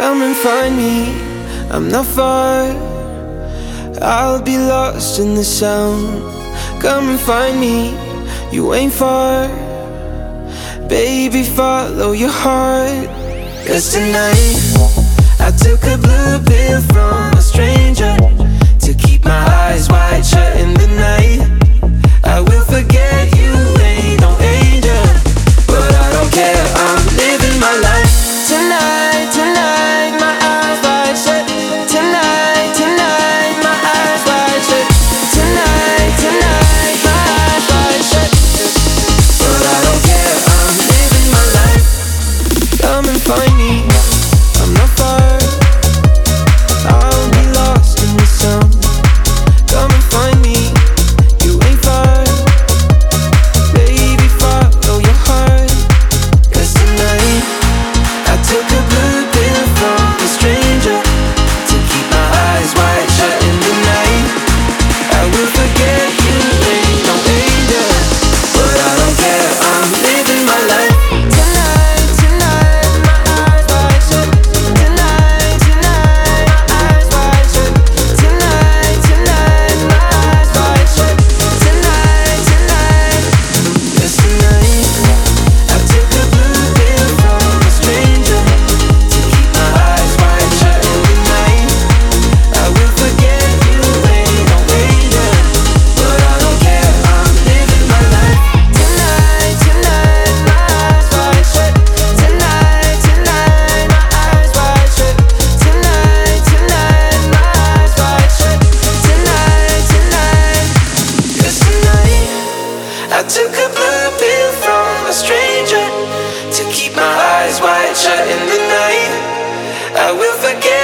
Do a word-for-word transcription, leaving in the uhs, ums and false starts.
Come and find me, I'm not far. I'll be lost in the sound. Come and find me, you ain't far. Baby, follow your heart. 'Cause tonight I took a blue pill from a stranger to keep my eyes wide shut in the night. I will forget you ain't no angel, but I don't care, I'm living my life. Tonight, tonight, my eyes wide shut. Tonight, tonight, my eyes wide shut. Tonight, tonight, my eyes wide shut. But I don't care, I'm living my life. Come and find me, I'm not far. I'll be lost in the sound. Come and find me, you ain't far. Baby, follow your heart. 'Cause tonight I took a blue pill from a stranger to keep my eyes wide shut in the night. I will forget you ain't no angel, but I don't care, I'm living my life. Tonight, tonight, my eyes wide shut. Tonight, tonight, my eyes wide shut. Tonight, tonight, my eyes wide shut. Tonight, tonight, 'cause tonight I took a blue pill from a stranger to keep my eyes wide shut in the night. I will forget you ain't no angel, but I don't care, I'm living my life. Tonight, tonight, my eyes wide shut. Tonight, tonight, my eyes wide shut. Tonight, tonight, my eyes wide shut. Tonight, tonight, 'cause tonight I took a blue pill from a stranger to keep my eyes wide shut in the night. I will forget